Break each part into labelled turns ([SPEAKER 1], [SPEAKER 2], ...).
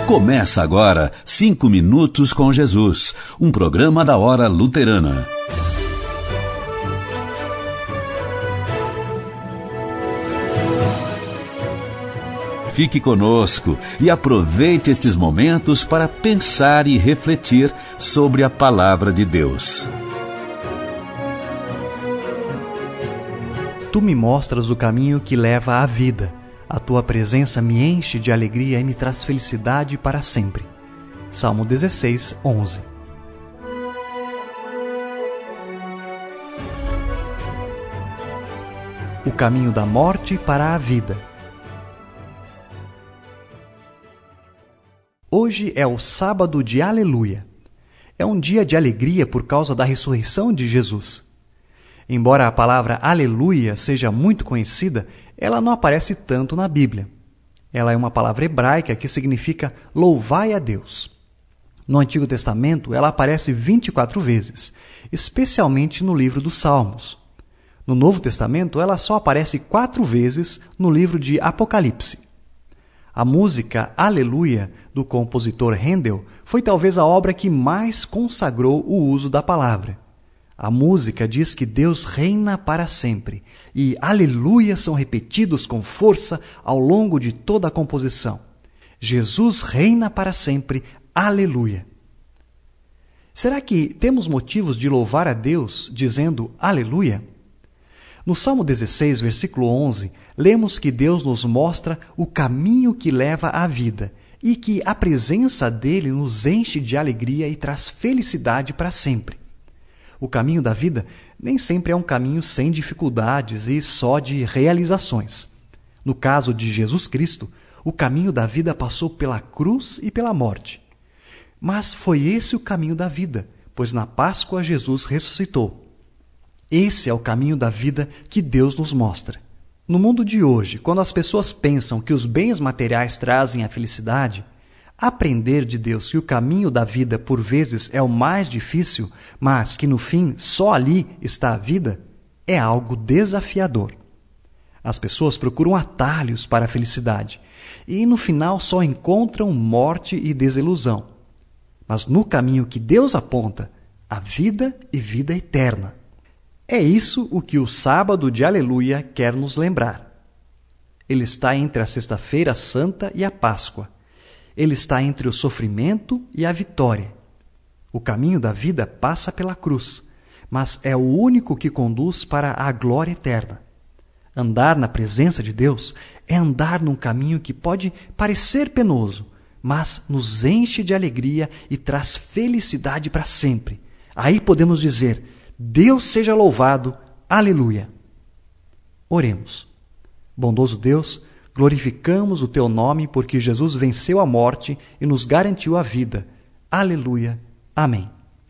[SPEAKER 1] Começa agora 5 Minutos com Jesus, um programa da Hora Luterana. Fique conosco e aproveite estes momentos para pensar e refletir sobre a Palavra de Deus.
[SPEAKER 2] Tu me mostras o caminho que leva à vida. A tua presença me enche de alegria e me traz felicidade para sempre. Salmo 16, 11. O caminho da morte para a vida. Hoje é o sábado de Aleluia. É um dia de alegria por causa da ressurreição de Jesus. Embora a palavra Aleluia seja muito conhecida, ela não aparece tanto na Bíblia. Ela é uma palavra hebraica que significa louvai a Deus. No Antigo Testamento, ela aparece 24 vezes, especialmente no livro dos Salmos. No Novo Testamento, ela só aparece 4 vezes no livro de Apocalipse. A música Aleluia, do compositor Handel, foi talvez a obra que mais consagrou o uso da palavra. A música diz que Deus reina para sempre, e aleluia são repetidos com força ao longo de toda a composição. Jesus reina para sempre, aleluia. Será que temos motivos de louvar a Deus dizendo aleluia? No Salmo 16, versículo 11, lemos que Deus nos mostra o caminho que leva à vida e que a presença dele nos enche de alegria e traz felicidade para sempre. O caminho da vida nem sempre é um caminho sem dificuldades e só de realizações. No caso de Jesus Cristo, o caminho da vida passou pela cruz e pela morte. Mas foi esse o caminho da vida, pois na Páscoa Jesus ressuscitou. Esse é o caminho da vida que Deus nos mostra. No mundo de hoje, quando as pessoas pensam que os bens materiais trazem a felicidade, aprender de Deus que o caminho da vida por vezes é o mais difícil, mas que no fim só ali está a vida, é algo desafiador. As pessoas procuram atalhos para a felicidade e no final só encontram morte e desilusão. Mas no caminho que Deus aponta, há vida e vida eterna. É isso o que o sábado de Aleluia quer nos lembrar. Ele está entre a Sexta-feira Santa e a Páscoa. Ele está entre o sofrimento e a vitória. O caminho da vida passa pela cruz, mas é o único que conduz para a glória eterna. Andar na presença de Deus é andar num caminho que pode parecer penoso, mas nos enche de alegria e traz felicidade para sempre. Aí podemos dizer, Deus seja louvado, aleluia. Oremos. Bondoso Deus, glorificamos o Teu nome porque Jesus venceu a morte e nos garantiu a vida. Aleluia. Amém.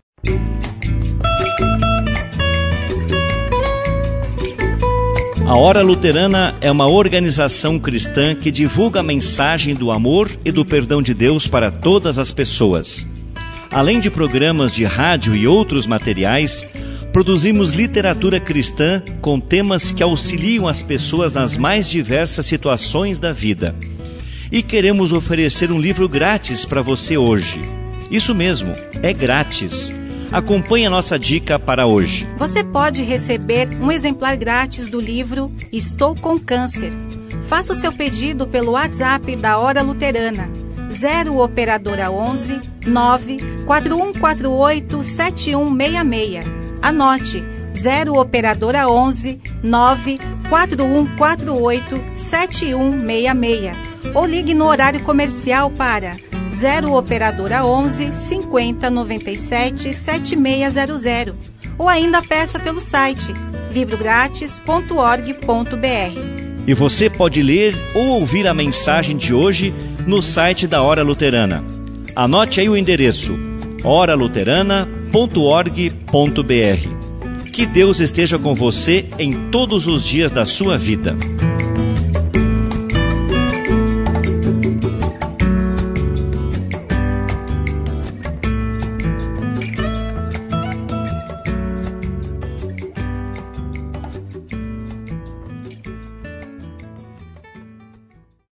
[SPEAKER 3] A Hora Luterana é uma organização cristã que divulga a mensagem do amor e do perdão de Deus para todas as pessoas. Além de programas de rádio e outros materiais, produzimos literatura cristã com temas que auxiliam as pessoas nas mais diversas situações da vida. E queremos oferecer um livro grátis para você hoje. Isso mesmo, é grátis. Acompanhe a nossa dica para hoje.
[SPEAKER 4] Você pode receber um exemplar grátis do livro Estou com Câncer. Faça o seu pedido pelo WhatsApp da Hora Luterana. 0 Operadora 11 9 4148 7166. Anote, 0 Operadora 11 9 4148 7166. Ou ligue no horário comercial para 0 Operadora 11 50 97 7600. Ou ainda peça pelo site livrogratis.org.br.
[SPEAKER 3] E você pode ler ou ouvir a mensagem de hoje no site da Hora Luterana. Anote aí o endereço, oraluterana.org.br. Que Deus esteja com você em todos os dias da sua vida.